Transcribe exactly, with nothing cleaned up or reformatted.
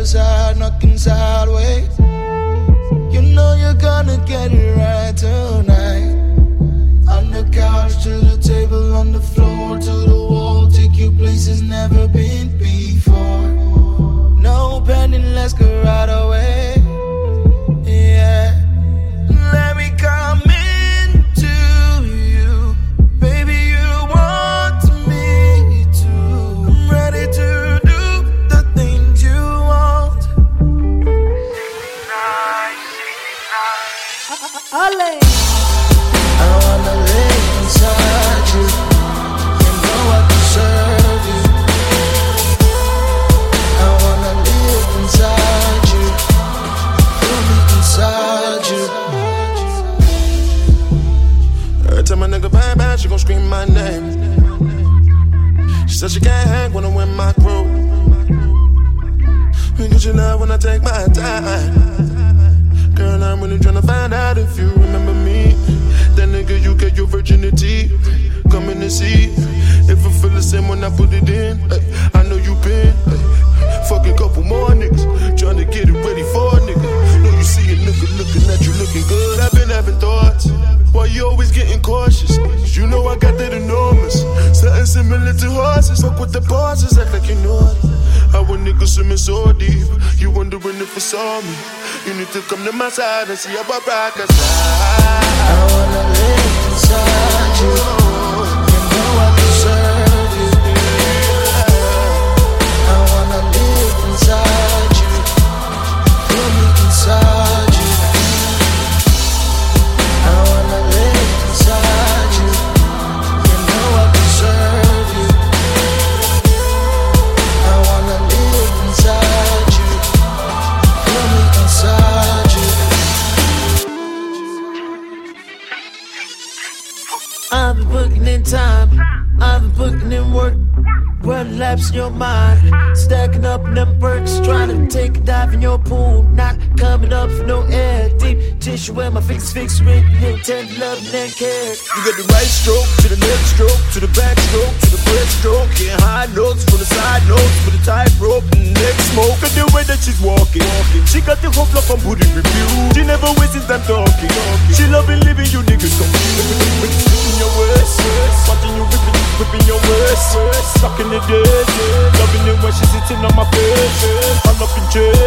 other side, knocking sideways. You know you're gonna get it right tonight. On the couch, to the table, on the floor, to the wall. Take you places never been before. No pending, let's go right away. Yeah. Let me come into you. Baby, you want me to. I'm ready to do the things you want. Ole. I wanna lay inside you. You know I deserve you. I wanna live inside you. Feel me inside you. Every time a nigga bang bang, she gon' scream my name. She said she can't hang when I'm with my crew. Because you love when I take my time. Girl, I'm really tryna find out if you remember me. That nigga, you get your virginity. Coming to see if I feel the same when I put it in. Ay, I know you been ay, fucking couple more niggas, tryna get it ready for a nigga. Know you see a nigga looking at you looking good. I've been having thoughts. Why you always getting cautious? Cause you know I got that enormous. Something similar to horses. Fuck with the bosses, act like you know it. How a nigga swimming so deep. You wondering if you saw me. You need to come to my side and see how I rock a side. I wanna live inside you. You know I deserve you. I wanna live inside you. Feel me inside you. I wanna live inside you. You know I deserve you. I wanna live inside you. Feel me inside you. I've been putting in time, I've been putting in work. Run laps in your mind, stacking up them perks, trying to take a dive in your pool, not coming up for no air. Deep tissue where my fingers fix ring, tender love and care. You get the right stroke to the left stroke to the back stroke to the breaststroke. Getting high notes from the side notes with a tight rope and neck smoke. And the way that she's walking, she got the whole block on booty review. She never wastes time talking. She loving living you niggas come in your worst, watching you whipping, whipping your worst, stuck in the dirt. Loving it when she's sitting on my face, all up in chest.